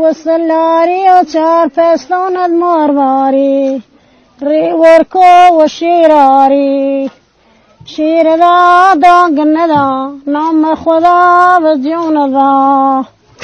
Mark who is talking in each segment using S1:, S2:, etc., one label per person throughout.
S1: سلاری و چار پستانت مارواری ورکو و شیراری شیر دا دانگ ندا نام خدا و جون دا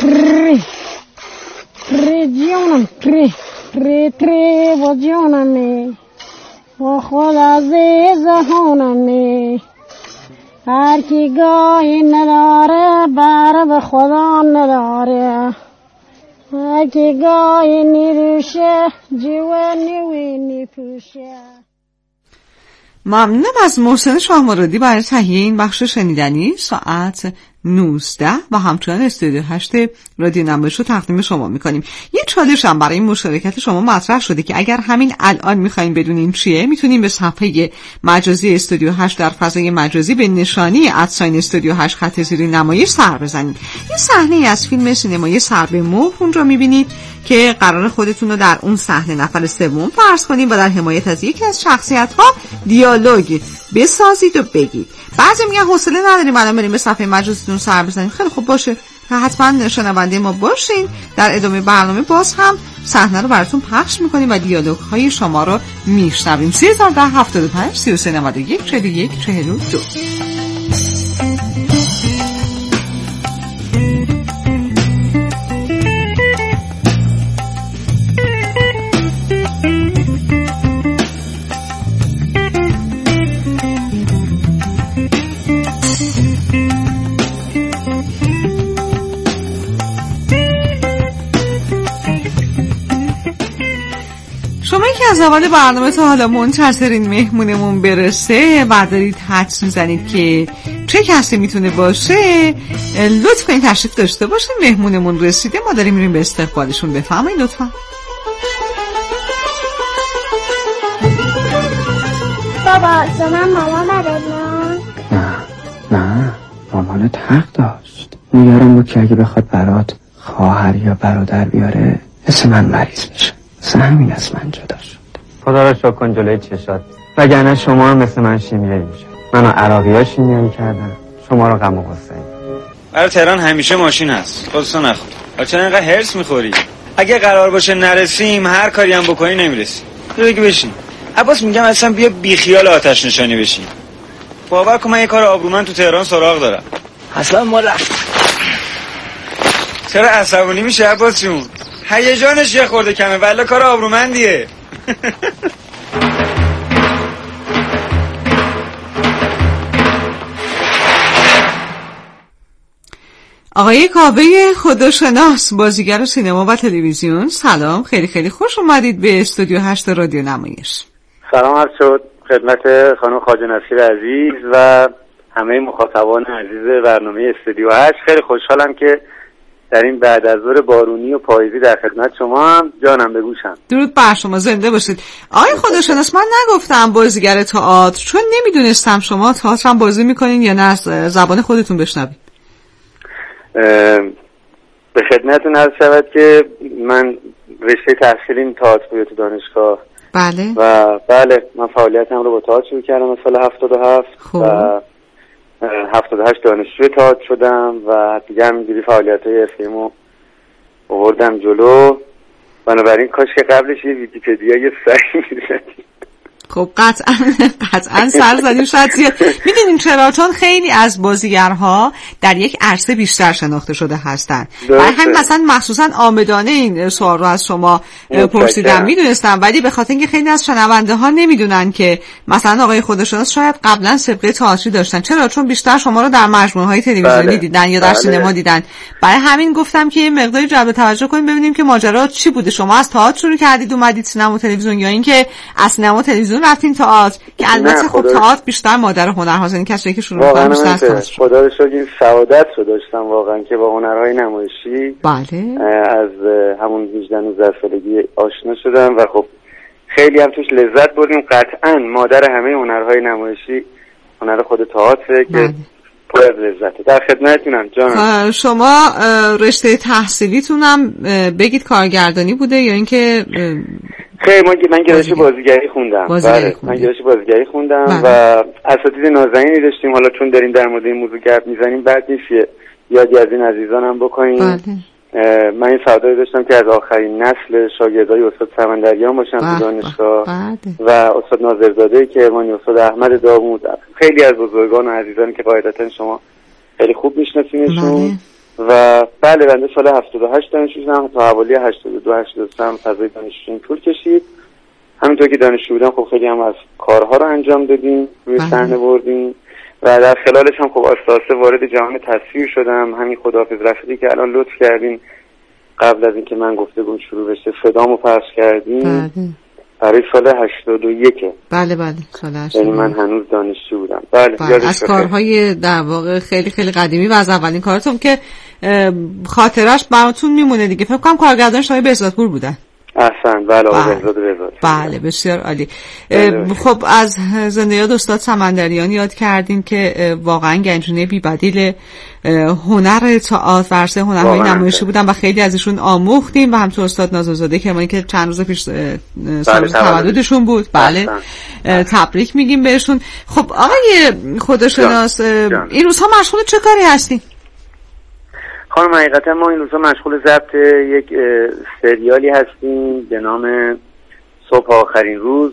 S1: تری جونم تری و جونمی و خدا عزیز هونمی هر کی گاهی نداره بر به خدا نداره هر کی گاهی نیروشه جیوه نیوی پوشه.
S2: ممنونم از محسن شاه مرادی برای تهیه این بخش شنیدنی. ساعت 19 و همچنان استودیو 8 رادیو نمایش رو تقدیم شما میکنیم. یه چالش هم برای مشارکت شما مطرح شده که اگر همین الان میخواین بدونین چیه، میتونین به صفحه مجازی استودیو 8 در فضای مجازی به نشانی @استودیو 8 خط زیر نمایش سر بزنید. یه صحنه از فیلم سینمایی سر به مهر اونجا میبینید که قرار خودتون رو در اون صحنه نفر سوم فرض کنید و در حمایت از یکی از شخصیت‌ها دیالوگ بسازید و بگید. بعضی میگن حوصله نداریم الان بریم به صفحه مجازیتون سر بزنیم. خیلی خوب باشه، حتما شنونده ما باشین. در ادامه برنامه باز هم صحنه رو براتون پخش میکنیم و دیالوگ های شما رو میشنویم. 1375 3391 41 42. شما که از اول برنامه تا حالا منتظرین مهمونمون برسه و دارید حدس میزنید که چه کسی میتونه باشه، لطف کنید تشریف داشته باشین. مهمونمون رسیده، ما داریم میریم به استقبالشون. بفرمایید لطفا.
S3: بابا شما مامان نداری؟
S4: نه مامانت حق داشت. میارم با که اگه بخواد برات خواهر یا برادر بیاره مثل من مریض میشه. همین از من جدا شد. خدا را شکر کن جلوی چشات، وگرنه شما هم مثل من شیمیایی میشه. منو عراقی ها شیمیایی کردن، شما رو غم و غصه.
S5: برای تهران همیشه ماشین هست، خودتو نخور. چرا اینقدر هرس میخوری؟ اگه قرار باشه نرسیم هر کاری هم بکنی نمیرسیم. بگی بشین. عباس میگم اصلا بیا بیخیال آتش نشانی بشین. باور کن من یه کار آبرومند تو تهران سراغ دارم.
S6: اصلا ما رفت.
S5: چرا عصبانی میشه عباس جون؟ هیجانش یه خورده کمه ولی کار آبرومندیه.
S2: آقای کاوه خداشناس، بازیگر سینما و تلویزیون، سلام، خیلی خیلی خوش اومدید به استودیو 8 رادیو نمایش.
S4: سلام عرض شد خدمت خانم خواجه نصیر عزیز و همه مخاطبان عزیز برنامه استودیو 8. خیلی خوشحالم که در این بعد از ظهر بارونی و پاییزی در خدمت شما هم جانم به گوشم.
S2: درود بر شما، زنده باشید. آقای خداشناس، من نگفتم بازیگر تئاتر چون نمیدونستم شما تئاتر هم بازی میکنین یا نه، از زبان خودتون بشنوید.
S4: به خدمتتون عرض شود که من رشته تحصیلیم تئاتر بود تو دانشگاه.
S2: بله.
S4: و بله من فعالیتم رو با تئاتر شروع کردم از سال 77 و 78 دانشجوی تئاتر شدم و دیگه همینجوری فعالیت‌های حرفه‌ایمو آوردم جلو. بنابراین کاش که قبلش یه ویکی‌پدیا سری می‌زدیم.
S2: خب قطعا سر زدیم. شاید میدونین چرا؟ چون خیلی از بازیگرها در یک عرصه بیشتر شناخته شده هستن. برای همین مثلا مخصوصا آمدانه این سوال رو از شما پرسیدم. میدونستم ولی به خاطر اینکه خیلی از شنونده ها نمیدونن که مثلا آقای خداشناس شاید قبلا سابقه تئاتری داشتن. چرا؟ چون بیشتر شما رو در مجموعه های تلویزیونی دیدن یا در سینما دیدن. برای همین گفتم که یه مقداری جلب توجه کنیم ببینیم که ماجرا چی بوده. شما از تئاتر شروع کردید اومدید سینما و تلویزیون یا اینکه از سینما و تلویزیون رفتین تئاتر؟ که البته خب تئاتر بیشتر مادر هنرهاست، یعنی کسی که شروع می‌کنه بیشتر از تئاتر.
S4: خدا رو شکر این سعادت رو داشتم واقعا که با هنرهای نمایشی
S2: بله
S4: از همون 18 19 سالگی آشنا شدم و خب خیلی هم توش لذت بردیم. قطعا مادر همه هنرهای نمایشی هنر خود تئاتر که پر از لذته. در خدمتتونم جانم.
S2: شما رشته تحصیلیتونم بگید کارگردانی بوده یا اینکه؟
S4: خیلی من گرایش بازیگری خوندم. بله من گرایش بازیگری خوندم و اساتید نازنینی داشتیم. حالا چون داریم در مورد این موضوع گپ میزنیم بعد نیست یادی از این عزیزانم بکنیم. من این سعادت داشتم که از آخرین نسل شاگردای استاد سمندریان باشم تو دانشگاه و استاد ناظرزاده کرمانی، استاد احمد داوود، خیلی از بزرگان و عزیزانی که قاعدتا شما خیلی خوب میشناسینشون. و بله بنده سال 78 دانشجو شدم تا حوالی 82 83 فضای دانشجویی طول کشید. همینطور که دانشجو بودم خب خیلی هم از کارها رو انجام دادیم، روی صحنه بردیم و در خلالش هم خب آستاسه وارد جهان تصویر شدم. همین خداحافظ رفیقی که الان لطف کردین قبل از اینکه من گفتگوم شروع بشه صدامو پخش کردیم برای سال 81.
S2: بله سال 81.
S4: یعنی من هنوز دانشجو بودم. بله
S2: از کارهای در واقع خیلی خیلی قدیمی و از اولین کارتون که خاطرش براتون میمونه دیگه. فکر کنم کارگردانش آقای بهزادپور بودن.
S4: احسن. بله آقای بهزاد.
S2: بله بسیار عالی. خب از زنده یاد استاد سمندریان یاد کردیم که واقعا گنجینه بی‌بدیل هنر تئاتر ورسه هنرهای نمایشی بودن و خیلی ازشون آموختیم و همچنین استاد ناظرزاده کرمانی که چند روز پیش سال تولدشون بود. بله تبریک میگیم بهشون. خب آقای خودشناس این روزها مشغول چه کاری هستین؟
S4: خانم حقیقتا ما این روزها مشغول ضبط یک سریالی هستیم به نام صبح آخرین روز.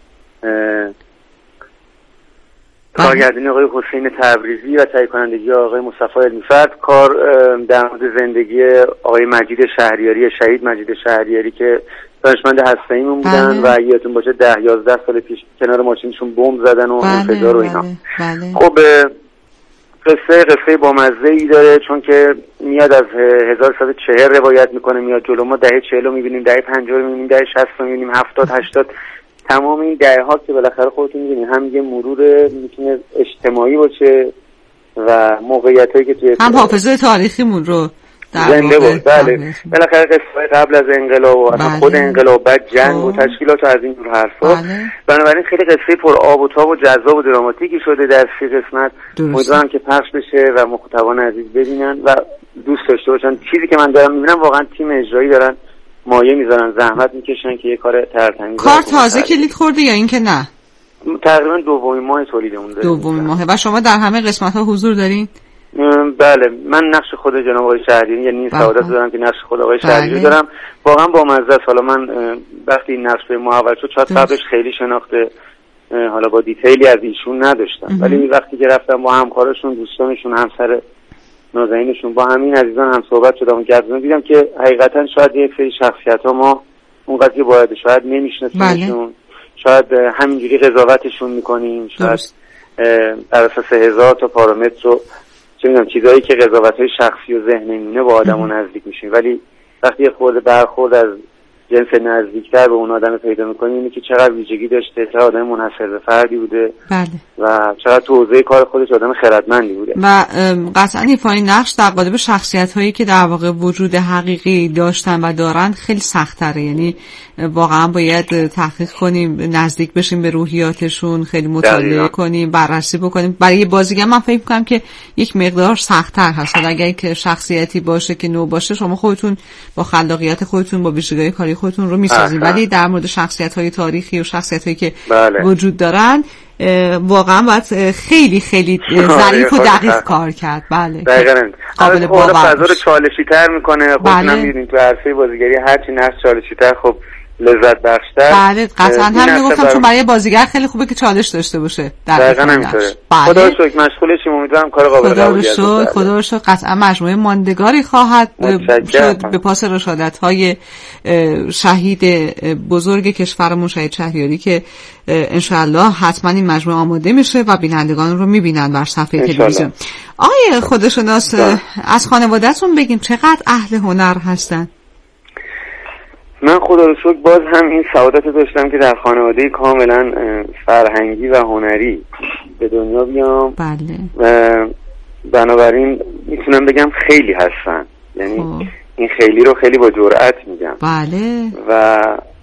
S4: کارگردانی آقای حسین تبریزی و تهیه کنندگی آقای مصطفی علمی‌فرد. کار در مورد زندگی آقای مجید شهریاری، شهید مجید شهریاری که دانشمند هسته‌ایمون بودن و یادتون باشه 10-11 سال پیش کنار ماشینشون بمب زدن و انفجار و اینا. خب قصه بامزه‌ای داره چون که میاد از 1140 روایت میکنه، میاد جلو. ما دهه 40 رو میبینیم، دهه 50 رو میبینیم، دهه 60 رو میبینیم، 70 80 تمام این دهه ها که بالاخره خودتون میبینید هم یه مرور میتونه اجتماعی باشه و موقعیتایی که توی
S2: هم حافظه تاریخیمون رو
S4: زنده بود. بله بالاخره قصه قبل از انقلاب و اصلا خود انقلاب بعد جنگ و تشکیلات و از این جور حرفا. بنابراین خیلی قصه پر آب و تاب و جذاب و دراماتیکی شده در 3 قسمت. امیدوارم که پخش بشه و مخاطبان عزیز ببینن و دوست داشته باشن. چیزی که من دارم میبینم واقعا تیم اجرایی دارن مایه میذارن، زحمت میکشن که یه کار ترتمیز
S2: کار تازه کلید خورده یا اینکه نه؟
S4: تقریبا دومین ماه تولیدمون داره.
S2: دومین ماه. و شما در همه قسمت‌ها حضور دارین؟
S4: بله من نقش خود جناب آقای شهریاری یعنی سعادت دارم که نقش خود آقای شهریاری دارم. واقعا با مزه است. حالا من وقتی این نقش به محول شد شاید قبلش خیلی شناخته حالا با دیتیلی از ایشون نداشتم، ولی وقتی که رفتم با همکارشون، دوستانشون، همسر نازنینشون، با همین عزیزان هم صحبت شدم و گفتم دیدم که حقیقتا شاید یک سری شخصیت‌ها ما اونقدر که باید شاید نمی‌شناسیمشون، شاید همینجوری قضاوتشون می‌کنیم، شاید بر اساس هزار تا پارامتر و چه می‌دونم چیزایی که قضاوت‌های شخصی و ذهنی میونه با آدمو نزدیک میشیم، ولی وقتی یه خورده برخورد از جنس نزدیکتر به اون آدم پیدا می‌کنیم اینه که چقدر ویژگی داشته، چقدر آدم منحصر به فردی بوده.
S2: بله.
S4: و چقدر تو حوزه کار خودش آدم خردمندی بوده.
S2: و قطعاً ایفای نقش در قالب شخصیت‌هایی که در واقع وجود حقیقی داشتن و دارن خیلی سخت‌تره. یعنی واقعاً باید تحقیق کنیم، نزدیک بشیم به روحیاتشون، خیلی مطالعه کنیم، بررسی بکنیم. برای بازیگر من فکر می‌کنم که یک مقدار سخت‌تر هست. اگر که شخصیتی باشه که نو باشه، شما خودتون با خلاقیت خودتون، با ویژگی‌های کاری خودتون رو می‌سازید. ولی در مورد شخصیت‌های تاریخی و شخصیت‌هایی که وجود دارن واقعا باید خیلی خیلی ظریف و دقیق کار کرد. بله
S4: دقیقاً.
S2: قابل باور
S4: فضا رو چالشی‌تر می‌کنه. خودتون می‌بینید تو عرصه بازیگری هرچی نقش چالشی‌تر خب لذت بخش‌تر.
S2: بله قطعاً هم میگفتم چون برای بازیگر خیلی خوبه که چالش داشته باشه.
S4: دقیقاً همینطوره. خدا رو شکر مشغولشیم، امیدوارم کار قابل قبولی باشه.
S2: خدا رو شکر قطعاً مجموعه ماندگاری خواهد شد به پاس رشادت‌های شهید بزرگ کشورمون شهید شهریاری که انشاءالله حتما این مجموعه آماده میشه و بینندگان رو میبینن بر صفحه تلویزیون. آقای خودشناس از خانواده‌تون بگیم چقدر اهل هنر هستن؟
S4: من خدا رو شکر باز هم این سعادت داشتم که در خانواده کاملا فرهنگی و هنری به دنیا بیام.
S2: بله.
S4: و بنابراین میتونم بگم خیلی هستن، یعنی این خیلی رو خیلی با جرأت میگم.
S2: بله.
S4: و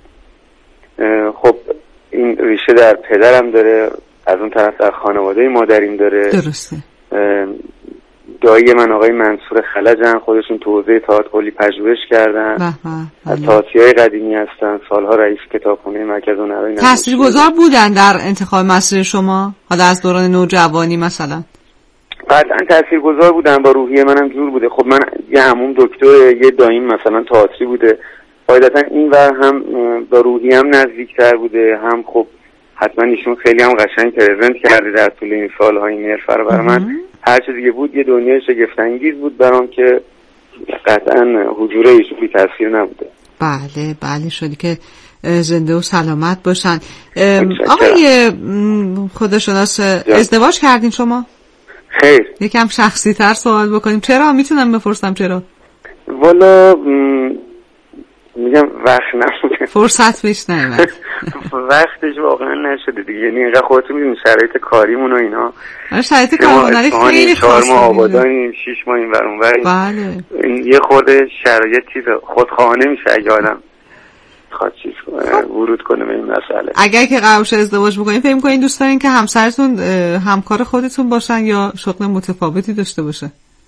S4: خب این ریشه در پدرم داره، از اون طرف در خانواده مادریم داره.
S2: درسته.
S4: دایی من آقای منصور خلجن، خودشون تو حوزه تئاتر کلی پژوهش کردن. از تئاتریای قدیمی هستن، سالها رئیس کتابخونه مرکز هنرهای
S2: تاثیرگذار بودن در انتخاب مسیر شما، حالا از دوران نوجوانی مثلا؟
S4: قطعا تاثیرگذار بودن، با روحیه منم جور بوده. خب من یه عموم دکتر، یه داییم مثلا تئاتری بوده، قاعدتا این ور هم با روحیه هم نزدیکتر بوده، هم خب حتما ایشون خیلی هم قشنگ پرزنت کرده در طول این سالهای مرفه رو برای من. هر چیز دیگه بود یه دنیای شگفت‌انگیز بود برام که قطعا حضور ایشون بی تاثیر نبوده.
S2: بله بله، شدی که زنده و سلامت باشن. آقای خودشناس، ازدواج کردین شما؟
S4: خیر.
S2: یکم شخصی تر سوال بکنیم. چرا؟ میتونم بپرسم چرا؟
S4: والا میگم وقت نشده،
S2: فرصت بهش نیومد.
S4: وقتش واقعا نشده دیگه، یعنی اینقدر خودتون میدونید شرایط کاریمون و اینا.
S2: شرایط کارمونری خیلی خاصه. 4
S4: ماه آبادانیم، 6 ماه این ور اون ور.
S2: بله.
S4: یه خورده شرایط چیز خودخواهانه میشه اگه آدم خواهد چیز ورود کنه به این مسئله.
S2: اگر که قرار شه ازدواج بکنین، فکر می‌کنین دوست دارین که همسرتون همکار خودتون باشن یا شغل متفاوتی داشته باشه؟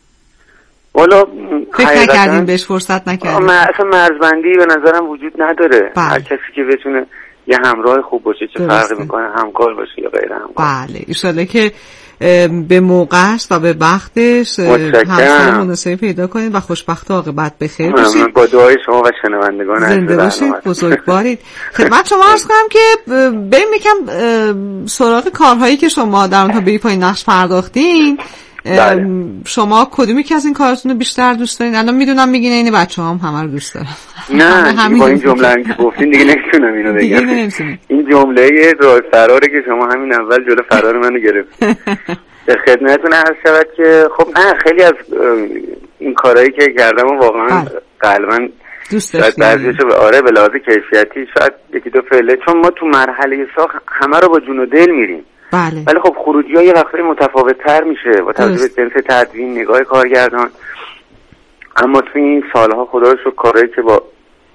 S4: والا
S2: فکر نکردین بهش، فرصت نکردین؟
S4: اصلا مرزبندی به نظرم وجود نداره. هر کسی که بتونه یه همراه خوب باشه چه فرقی میکنه، همکار باشه یا غیر همکار.
S2: بله، ان که به موقعش و به وقتش همسر مناسبی پیدا کنید و خوشبخت و عاقبت بخیر باشید.
S4: با دعای شما و شنوندگان
S2: زنده باشید، بزرگوارید. خدمت شما عرض کنم که بریم یکم سراغ کارهایی که شما در اونها به پای نقش پرداختین.
S4: بله.
S2: شما کدومی که از این کاراتون رو بیشتر دوست دارین؟ الان میدونم میگین این بچه‌هام همه رو دوست دارن.
S4: نه با این جمله که گفتین دیگه نمیتونم اینو بگم. این جمله راه فراره که شما همین اول جلو فرار منو گرفت. به خدمتتون عرض شود که خب نه، خیلی از این کارهایی که کردم و واقعا قلباً
S2: دوست داشتم.
S4: بعضیشو آره به لحاظ کیفیتی شاید یکی دو فعله، چون ما تو مرحله ساخت همه رو با جون و دل میریم.
S2: بله.
S4: ولی خب خروجی‌ها یه وقتی متفاوت‌تر میشه با توجه به جنس تدوین، نگاه کارگردان. اما تو این سالها خدا رو شکر کارهایی که با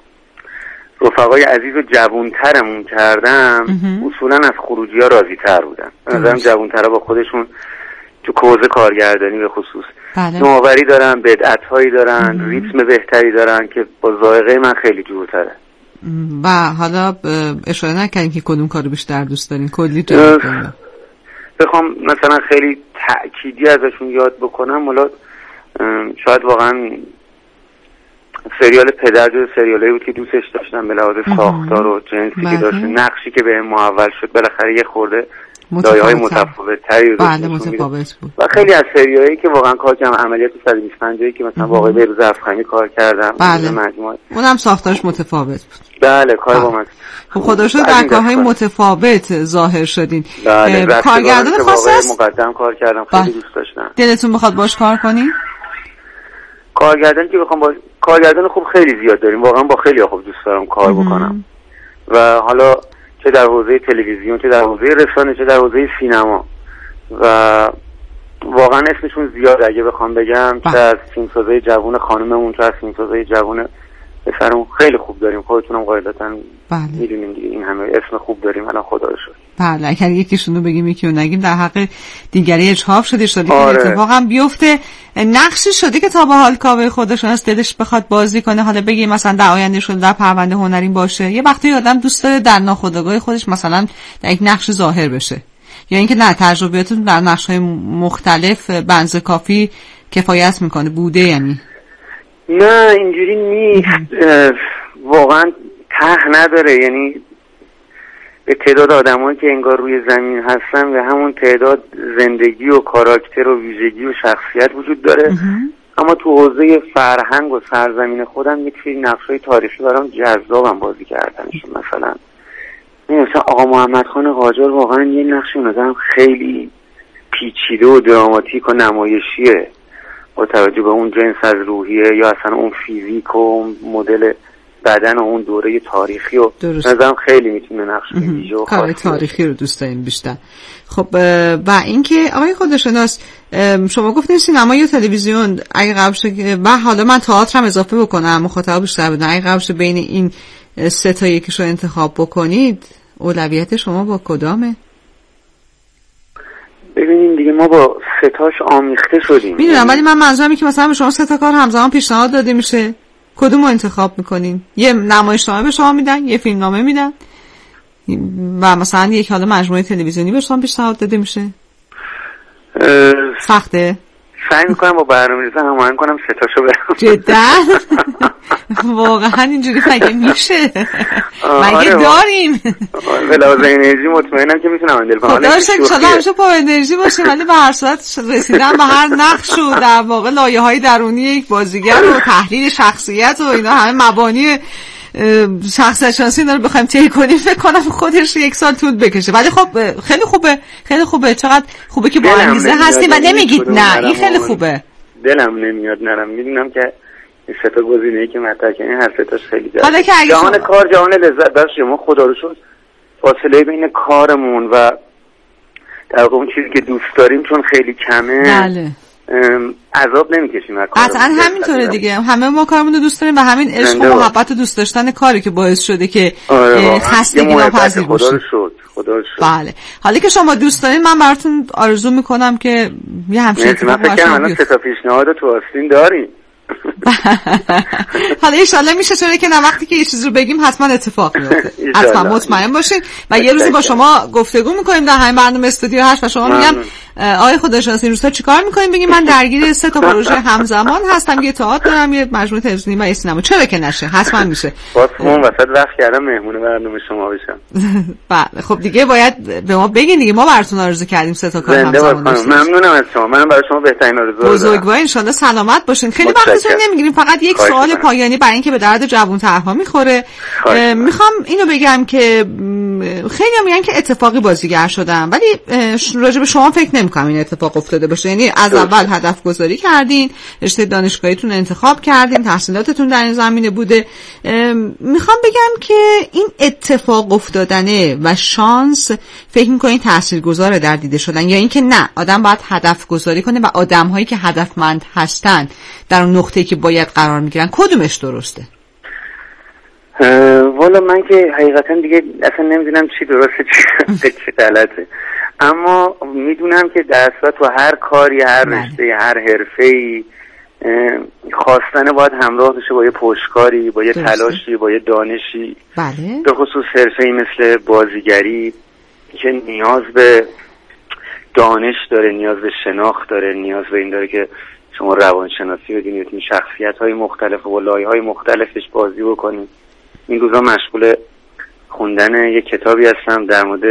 S4: رفقای عزیز و جوان‌ترمون کردم اصولاً از خروجی‌ها راضی‌تر بودن. به نظرم جوان‌ترها با خودشون تو کوزه کارگردانی به خصوص نوآوری دارن، بدعت‌هایی دارن، ریتم بهتری دارن که با ذائقه من خیلی جورتره.
S2: و حالا اشاره نکنیم که کدوم کارو بیشتر دوست دارین، کلی جواب بدین.
S4: بخوام مثلا خیلی تأکیدی ازشون یاد بکنم، حالا شاید واقعا سریال پدر جز سریالایی بود که دوستش داشتم به لحاظ ساختار و جنسی که داشت، نقشی که بهم محول شد بالاخره یه خورده دایه‌های متفاوت‌تری
S2: متفاوت بود.
S4: و خیلی از سریالایی که واقعا کار کردم، عملیات 125 که مثلا واقعا بهروز افخمی کار کردم، مجموعه
S2: اونم ساختارش متفاوت بود.
S4: بله کار با من.
S2: خب خدا شکر در کارهای متفاوت ظاهر شدین.
S4: بله
S2: کارگردان خاصی هست؟
S4: مقدم کار کردم، خیلی دوست داشتم.
S2: دلتون بخواد باش کار کنین؟
S4: کارگردانی که بخوام با کارگردان خوب خیلی زیاد داریم، واقعا با خیلی خوب دوست دارم کار بکنم. و حالا چه در حوزه تلویزیون، چه در حوزه رسانه، چه در حوزه سینما، و واقعا اسمشون زیاد اگه بخوام بگم، چه از فیلمسازای جوان خانممون، چه از فیلمسازای جوان پسرمون خیلی خوب داریم. خودتونم قاعدتاً میدونیم دیگه این همه اسم خوب داریم الان خدا رو شکر.
S2: بله اگر یکیشون رو بگیم یکی رو نگیم در حق دیگری اجحاف شده که اتفاقا بیفته. نقشی شده که تا به حال کاوه خودشون از دلش بخواد بازی کنه، حالا بگیم مثلا در آینده شده در پرونده هنری باشه، یه وقتی آدم دوست داره در ناخودآگاه خودش مثلا در یک نقش ظاهر بشه، یا اینکه نه تجربیاتتون در نقش‌های مختلف بنز کافی کفایت میکنه بوده؟ یعنی
S4: نه اینجوری نیست، واقعا ته نداره. یعنی به تعداد آدمایی که انگار روی زمین هستن و همون تعداد زندگی و کاراکتر و ویژگی و شخصیت وجود داره. اما تو حوزه فرهنگ و سرزمین خودم یک سری نقش‌های تاریخی برام جذابم بازی کردنشون. مثلا آقا محمد خان قاجار واقعا یه نقشی نظرم خیلی پیچیده و دراماتیک و نمایشیه با توجه به اون جنس از روحیه یا اصلا اون فیزیک و اون مدل بدن و اون دوره تاریخی و نظرم خیلی میتونه نقش ویژه و
S2: کار تاریخی رو دوست داریم بیشتر. خب و اینکه آقای خودشناس شما گفتین سینما یا تلویزیون اگه قرار شه، و حالا من تئاتر هم اضافه بکنم مخاطب بیشتر بدن، اگه قرار شه بین این سه تا یکیشو انتخاب بکنید اولویت شما با کدامه؟
S4: ببینیم دیگه ما با ستاش آمیخته شدیم.
S2: میدونم ولی من منظورم که مثلا به شما سه تا کار همزمان پیشنهاد داده میشه، کدومو انتخاب میکنین؟ یه نمایشنامه به شما میدن، یه فیلمنامه میدن و مثلا یک حالا مجموعه تلویزیونی به شما پیشنهاد داده میشه؟ سخته؟
S4: سعی میکنم با برنامه‌ریزی هماهنگ کنم سه تاشو برم.
S2: جدا؟ واقعا اینجوری مگه میشه؟ مگه داریم؟
S4: به لحاظ انرژی مطمئنم که میتونم هندل کنم.
S2: خدا شکر انشالله همیشه با انرژی باشیم، ولی به هر صورت رسیدن به هر نقش و در واقع لایه‌های درونی یک بازیگر و تحلیل شخصیت و اینا همه مبانی شخصیت شناسی اینا رو بخوایم طی کنیم فکر کنم خودش 1 سال طول بکشه. ولی خب خیلی خوبه چقدر خوبه که با انگیزه هستیم و نمیگید نه. این خیلی خوبه.
S4: دلم نمیاد نرم. میدونم که این سه تا گزینه‌ای که مطرح کردین هر سه تاش خیلی جالبه.
S2: حالا که
S4: جهان کار جهان لذت بخش، ما خدا رو شکر فاصله بین کارمون و در واقع اون چیزی که دوست داریم چون خیلی کمه.
S2: بله.
S4: عذاب نمیکشیم.
S2: قطعا همینطوره دیگه، همه ما کارمون رو دوست داریم و همین عشق و محبت و دوست داشتن کاری که باعث شده که خستگی ناپذیر باشیم.
S4: خدا رو شکر.
S2: بله. حالا که شما دوست دارین من براتون آرزو میکنم که یه همچین اتفاقی
S4: من فکر کنم الان 3 تا پیشنهاد تو آستین داریم.
S2: حالا انشالله میشه، چون که نه وقتی که یه چیز رو بگیم حتما اتفاق میفته. حتما مطمئن باشین و یه روزی با شما گفتگو میکنیم در همین برنامه استودیو 8 و شما میگم آقای خداشناس این روزا چیکار میکنیم، بگیم من درگیر 3 تا پروژه همزمان هستم، یه تئاتر دارم، یه مجموعه تلویزیونی و یه سینما. چرا که نشه؟ حتما میشه.
S4: باز اون وسط وقت کردم مهمون برنامه شما بشم.
S2: بله خب دیگه باید به ما بگین دیگه، ما براتون آرزو کردیم 3 تا کار همزمان داشتیم.
S4: ممنونم از شما. من برای شما بهترین آرزو دارم.
S2: بزرگوار ان شاءالله سلامت باشین. خیلی وقتتون نمیگیریم، فقط یک سوال پایانی برای اینکه به درد جوان‌ترها میخوره. میخوام اینو بگم که خیلی میگن که اتفاقی بازیگر شدم، ولی راجع به شما فکر نمی‌کنم این اتفاق افتاده باشه. یعنی از اول هدف گذاری کردین، رشته دانشگاهیتون انتخاب کردین، تحصیلاتتون در این زمینه بوده. میخوام بگم که این اتفاق افتادنه و شانس فکر می‌کنین تاثیرگذاره در دیده شدن، یا اینکه نه آدم باید هدف گذاری کنه و آدم‌هایی که هدفمند هستن در اون نقطه‌ای که باید قرار می‌گیرن کدومش درسته؟
S4: والا من که حقیقتا دیگه اصلا نمیدونم چی درسته چی غلطه، اما میدونم که در اصل تو هر کاری، هر رشته، هر حرفه‌ای خواستن باید همراه بشه با یه پشتکاری، با یه تلاشی، با یه دانشی.
S2: بله.
S4: به خصوص حرفه‌ای مثل بازیگری که نیاز به دانش داره، نیاز به شناخت داره، نیاز به این داره که شما روانشناسی بدونید، این شخصیت‌های مختلف و لایه‌های مختلفش بازی بکنید. این روزا مشغول خوندن یک کتابی هستم در مورد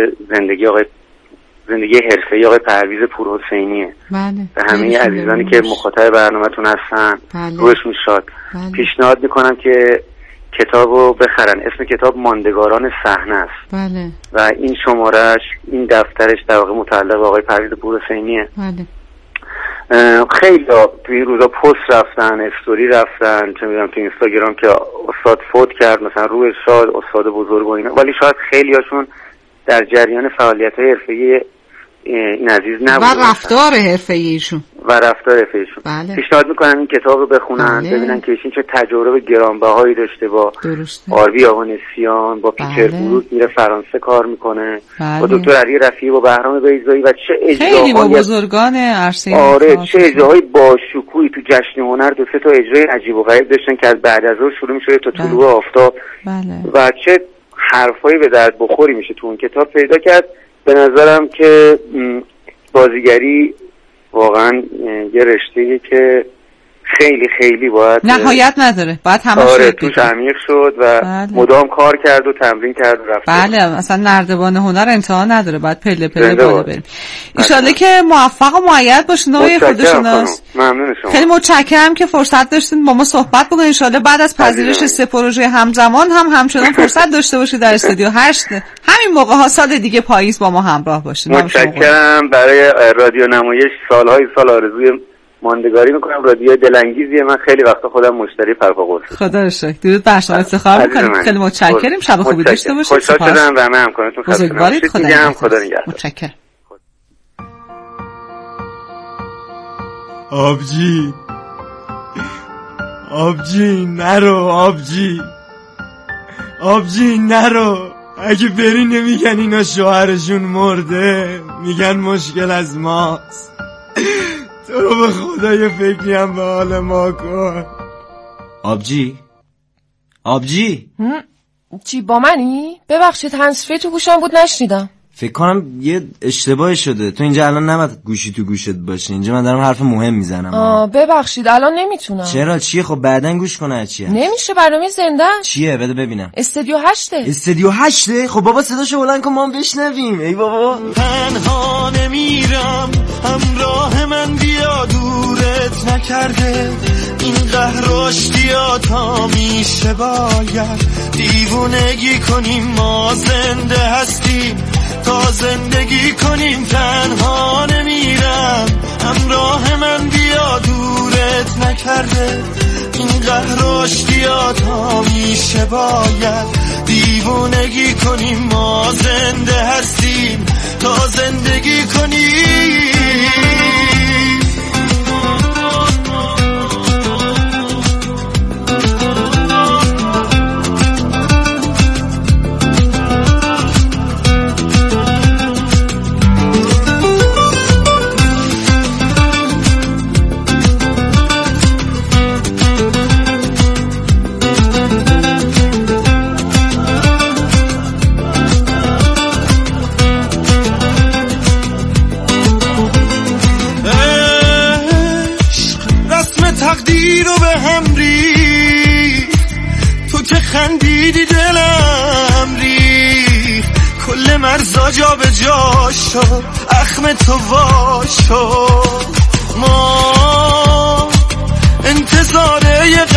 S4: زندگی حرفه‌ای آقای پرویز پورحسینیه.
S2: بله.
S4: به همه عزیزانی که مخاطب برنامه‌تون هستن روش میشاد. پیشنهاد میکنم که کتابو بخرن. اسم کتاب ماندگاران صحنه است.
S2: بله.
S4: و این شمارش، این دفترش در واقع متعلق به آقای پرویز پورحسینیه.
S2: بله.
S4: خیلی تو این روزا پست رفتن، استوری رفتن، چه میدونم تو اینستاگرام که استاد فوت کرد، مثلا روح شاد استاد بزرگ و اینا، ولی شاید خیلی هاشون در جریان فعالیت‌های حرفه‌ای این عزیز نبودن
S2: و رفتار حرفه‌ایشون.
S4: بله. پیشنهاد میکنم این کتاب رو بخونن. بله. ببینن که ایشون چه تجربه گرانبهایی داشته با آربی آوانسیان، با پیتر بروک میره فرانسه کار میکنه. بله. با دکتر علی رفیعی، با بهرام بیضایی و چه اجراهایی
S2: خیلی با بزرگان عرصه.
S4: آره چه اجراهایی با شکوهی تو جشن هنر 2-3 تا اجرای عجیب و غریب داشتن که از بعد از ظهر شروع میشه تا طلوع آفتاب.
S2: بله.
S4: و چه حرفایی به درد بخوری میشه تو اون کتاب پیدا کرد. به نظرم که بازیگری واقعا یه رشته‌ایه که خیلی خیلی باید
S2: نهایت نداره، باید همش
S4: توش عمیق شد و مدام کار کرد و تمرین کرد و رفت.
S2: بله اصلا نردبان هنر انتها نداره، باید پله پله بالا بریم. ان شاءالله که موفق و مؤید باشین آقای خودشناس.
S4: ممنون شما.
S2: خیلی متشکرم که فرصت داشتین با ما صحبت بکنید. ان شاءالله بعد از پذیرش 3 پروژه همزمان هم همچنان فرصت داشته باشید در استودیو 8 همین موقع ها سال دیگه پاییز با ما همراه باشید.
S4: متشکرم. برای رادیو نمایش سالهای سال آرزوی ماندگاری میکنم. رادیو دلانگیزیه. من خیلی وقتا خودم مشتری فرق‌قرص.
S2: خدا رو شکر. درود بر شما، افتخار میکنم. خیلی متشکرم. شب خوبی داشته باشید.
S4: خوشحال شدم و من همکارتون
S2: بزرگوارید. خدا
S4: نگهدار.
S2: متشکرم.
S6: آبجی نرو. اگه بری نمیگن اینا شوهرشون مرده، میگن مشکل از ماست. تو رو به خدا یه فکری هم به حال ما کن. آبجی
S7: چی با منی؟ ببخشید هنسفری تو گوشم بود نشنیدم.
S6: فکر کنم یه اشتباهی شده. تو اینجا الان نباید گوشی تو گوشت باشه. اینجا من دارم حرف مهم میزنم.
S7: ببخشید الان نمیتونم.
S6: چرا؟ چیه؟ خب بعدن گوش کنه. چیه؟
S7: نمیشه، برنامه زنده.
S6: چیه؟ بده ببینم.
S7: استودیو 8.
S6: استودیو 8؟ خب بابا صداشو بلند کن ما هم بشنویم. ای بابا. تنها نمیرم همراه من بیا دورت نکرده این قهر اشتیاطا میشه باید دیوونگی کنیم ما زنده هستیم تا زندگی کنیم تنها نمیرم همراه من بیا دورت نکرده این قهر اشتیاطا میشه باید دیوونگی کنیم ما زنده هستیم تا زندگی کنیم تقدیر رو به هم ریخت تو که خندیدی دلم ریخت کل مرزا جا به جا شد اخم تو وا شد ما انتظار یه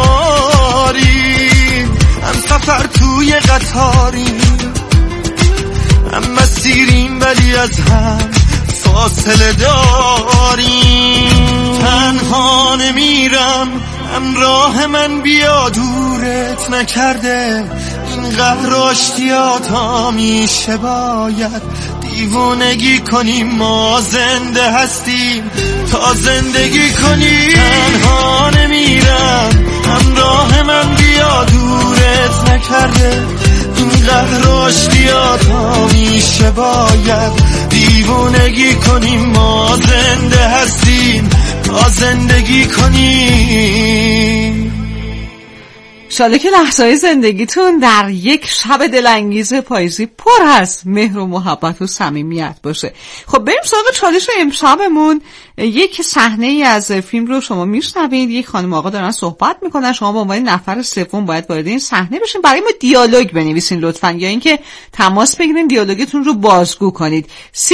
S6: قراریم هم سفر توی قطاریم هم مسیریم ولی از هم فاصله داریم تنها نمیرم همراه من بیا دورت نکرده این قهر اشتیاطا میشه باید دیوونگی کنیم ما زنده هستیم تا زندگی کنیم تنها نمیرم همراه من بیا دورت نکرده این قهر اشتیاطا میشه باید دیوونگی کنیم ما زنده هستیم تا زندگی کنیم.
S2: شاله که لحظه‌های زندگیتون در یک شب دلانگیز پاییزی پر از مهر و محبت و صمیمیت باشه. خب بریم سراغ چالش امشبمون. یک صحنه ای از فیلم رو شما میشنوید، یک خانم آقا دارن صحبت میکنن، شما به عنوان نفر سوم باید وارد این صحنه بشین، برای ما دیالوگ بنویسین لطفاً، یا اینکه تماس بگیرین دیالوگتون رو بازگو کنید.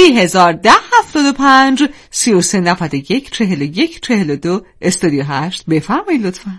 S2: 301075 3391 41 42 استودیو 8 بفرمایید لطفاً.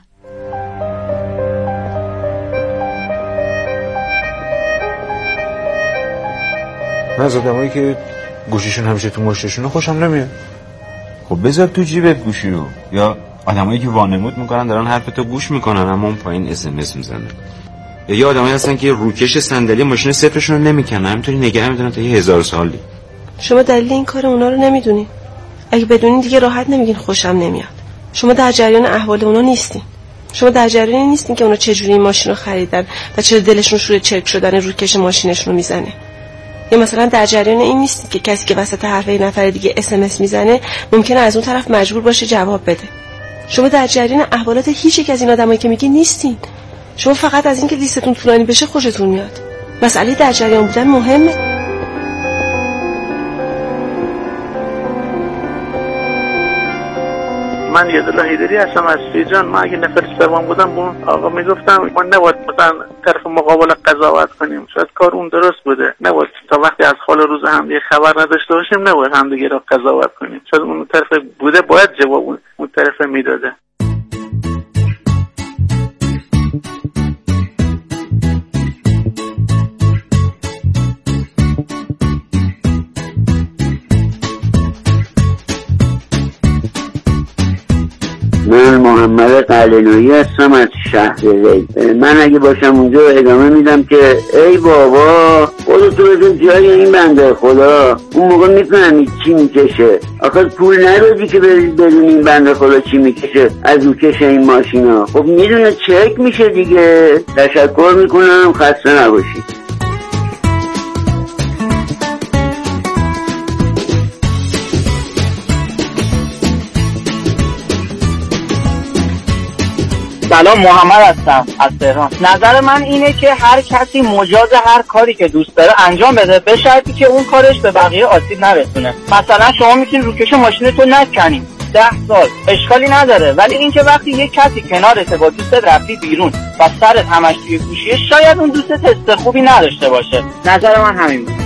S8: من از آدمایی که گوشیشون همیشه تو مشتشونه خوشم نمیاد. خب بذار تو جیبت گوشی رو. یا آدمایی که وانمود میکنن دارن حرف تو گوش میکنن اما اون پایین SMS میزنن. یا آدمایی هستن که روکش صندلی ماشین صفرشون رو نمیکنن، همینطوری نگه میدونن تا 1000 سالی.
S9: شما دلیل این کار اونا رو نمیدونین. اگه بدونین دیگه راحت نمیگین خوشم نمیاد. شما در جریان احوال اونا نیستین. شما در جریان نیستین که اونا چه جوری این ماشین رو خریدن و چه دلشون شور چرک شدن روکش ماشینشون رو میزنه. یا مثلا در جریان این نیستید که کسی که وسط حرف یه نفر دیگه SMS میزنه ممکنه از اون طرف مجبور باشه جواب بده. شما در جریان احوالات هیچ یک از این آدمایی که میگین نیستین. شما فقط از این که لیستتون طولانی بشه خوشتون میاد. مسئله در جریان بودن مهمه.
S10: من یه دل هیدری هستم از فیجان. من اگه نفر سوم بودم با اون آقا میگفتم ما نباید مثلا طرف مقابل قضاوت کنیم، شاید کار اون درست بوده، نباید تا وقتی از حال روز هم دیگه خبر نداشته باشیم نباید هم دیگه را قضاوت کنیم، شاید اون طرف بوده باید جواب اون طرف میداده.
S11: من محمد قلعه‌نویی هستم از شهر ری. من اگه باشم اونجا ادامه میدم که ای بابا خودتو بزن جای این بنده خدا، اون موقع میفهمید چی میکشه. آخه پول ندادی که بدون این بنده خدا چی میکشه از او کشه این ماشینا. خب میدونه چک میشه دیگه. تشکر میکنم، خسته نباشید.
S12: سلام، محمد هستم از تهران. نظر من اینه که هر کسی مجاز هر کاری که دوست داره انجام بده، به شرطی که اون کارش به بقیه آسیب نرسونه. مثلا شما میتونی روکش ماشین تو نکنی 10 سال، اشکالی نداره، ولی اینکه وقتی یک کسی کنارته با دوستت رفتی بیرون و سرت همش توی گوشیه، شاید اون دوستت حس خوبی نداشته باشه. نظر من همین بود.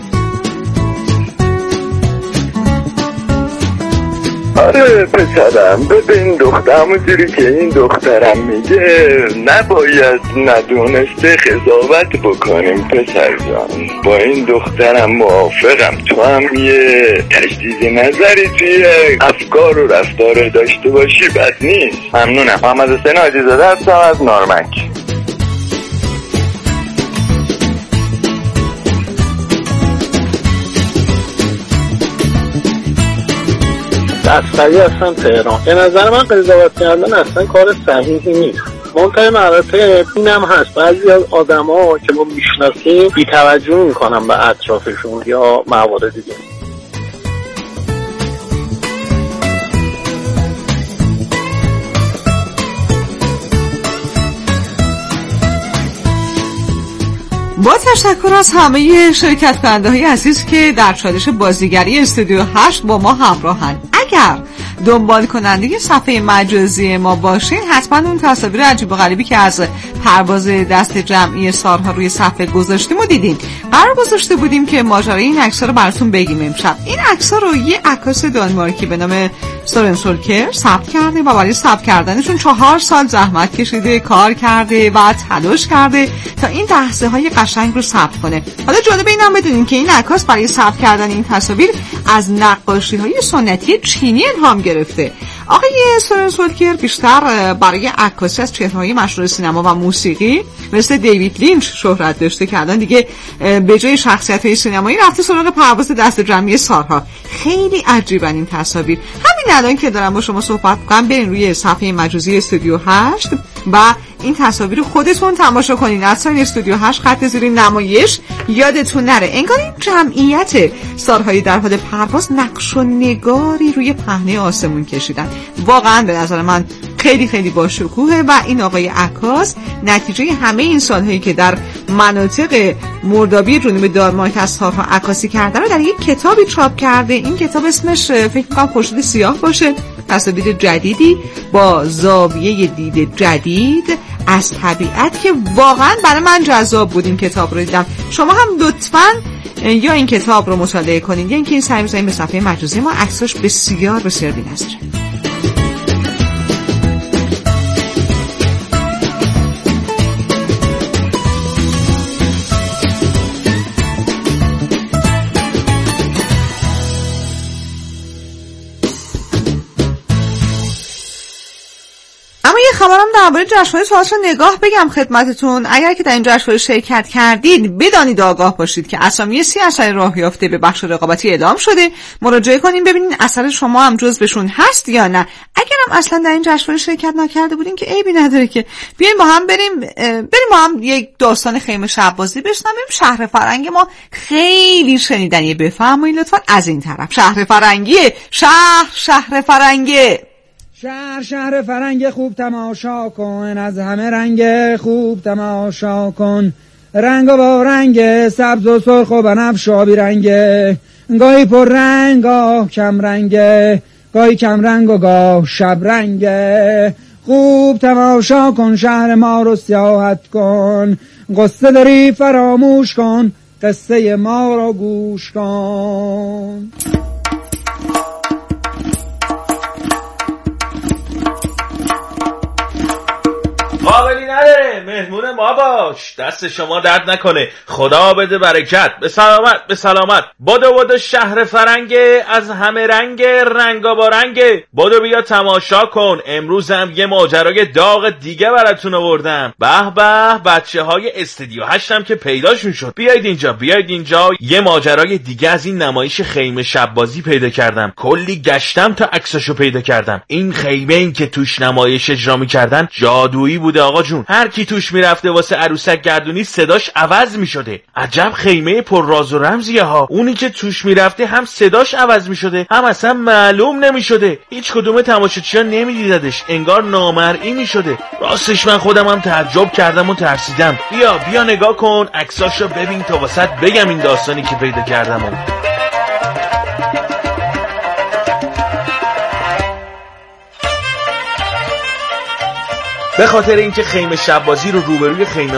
S13: آره پسرم، ببین دخترم اونجوری که این دخترم میگه نباید ندونسته قضاوت بکنیم پسر جان. با این دخترم موافقم، تو هم یه تجدید نظری توی افکار و رفتار داشته باشی بد نیست. ممنونم. محمد حسین حاجی زاده هستم از نارمک.
S10: اصغری هستم تهران. به نظر من قضاوت کردن اصلا کار صحیحی نیست. منتهی مراتب اینم هست بعضی از آدما که ما میشناسیم بی‌توجهی میکنن به اطرافشون یا موارد دیگه.
S2: با تشکر از همه شرکت کننده های عزیز که در چالش بازیگری استودیو 8 با ما همراهن. اگر دنبال کننده صفحه مجازی ما باشین حتما اون تصاویر عجیب و غریبی که از پرواز دست جمعی سارها روی صفحه گذاشتیم و دیدین. قرار گذاشته بودیم که ماجرای این عکس‌ها رو براتون بگیم امشب. این عکس‌ها رو یه عکاس دانمارکی به نام سورن سولکر ثبت کرده و برای ثبت کردنشون 4 سال زحمت کشیده، کار کرده و تلاش کرده تا این لحظه‌های قشنگ رو ثبت کنه. حالا جالب اینم بدونین که این عکاس برای ثبت کردن این تصاویر از نقاشی‌های سنتی چینی الهام گرفته. آقای سورن سولکر بیشتر برای عکاسی از چهره‌های مشهور سینما و موسیقی مثل دیوید لینچ شهرت داشته که الان دیگه به جای شخصیت‌های سینمایی رفته سراغ پرواز دست جمعی سارها. خیلی عجیبن این تصاویر. همین الان که دارم با شما صحبت می‌کنم برین روی صفحه مجازی استودیو 8 و این تصاویر خودتون تماشا کنین. اصلا استودیو 8 خط زیر نمایش یادتون نره. انگار این جمعیت سارهای در حال پرواز نقش و نگاری روی پهنه آسمون کشیدن. واقعا به نظر من خیلی خیلی با شکوهه و این آقای عکاس نتیجه همه این سالهایی که در مناطق مردابی جنوب دانمارک از سارها عکاسی کرده رو در یک کتابی چاپ کرده. این کتاب اسمش فکر می‌کنم خورشید سیاه باشه. تصاویر جدیدی با زاویه دید جدید از طبیعت که واقعا برای من جذاب بود. این کتاب رو دیدم. شما هم لطفاً یا این کتاب رو مطالعه کنید یا اینکه این سعی بزنید به صفحه مجازی ما. عکساش بسیار بسیار بی‌نظیره. خبرم درباره جشنواره تئاتر نگاه بگم خدمتتون. اگر که در این جشنواره شرکت کردید بدانید آگاه باشید که اسامی 30 اثر راه یافته به بخش رقابتی اعلام شده. مراجعه کنین ببینین اثر شما هم جزوشون هست یا نه. اگرم اصلا در این جشنواره شرکت نکرده بودین که عیبی نداره که بیاین با هم بریم با هم یک داستان خیمه شب بازی بشنویم. شهر فرنگ ما خیلی شنیدنیه. بفرمایید لطفا از این طرف. شهر فرنگیه. شهر فرنگه.
S14: شهر فرنگ خوب تماشا کن، از همه رنگ خوب تماشا کن. رنگ با رنگ سبز و سرخ و بنفش و آبی رنگه، گاهی پر رنگ گاه کم رنگه، گاهی کم رنگ و گاه شب رنگه. خوب تماشا کن شهر ما رو سیاحت کن، قصه داری فراموش کن، قصه ما رو گوش کن.
S15: قابلی نداره، مهمون ما باش، دست شما درد نکنه، خدا بده برکت. به سلامت. بدو شهر فرنگ از همه رنگ رنگا با رنگ. بدو بیا تماشا کن، امروز هم یه ماجرای داغ دیگه براتون آوردم. به بچه های استودیو 8 هم که پیداشون شد. بیاید اینجا یه ماجرای دیگه از این نمایش خیمه شب بازی پیدا کردم. کلی گشتم تا عکساشو پیدا کردم. این خیمه این که توش نمایش اجرا می‌کردن جادویی بوده آقا جون. هر کی توش میرفته واسه عروسک گردونی صداش عوض میشده. عجب خیمه پر راز و رمزیه ها. اونی که توش میرفته هم صداش عوض میشده هم اصلا معلوم نمیشده. هیچ کدوم تماشاچی‌ها نمیدیدش، انگار نامرئی میشده. راستش من خودم هم تعجب کردم و ترسیدم. بیا نگاه کن، عکساشو ببین تا واسط بگم این داستانی که پیدا کردم. به خاطر اینکه خیمه شب‌بازی رو روبروی خیمه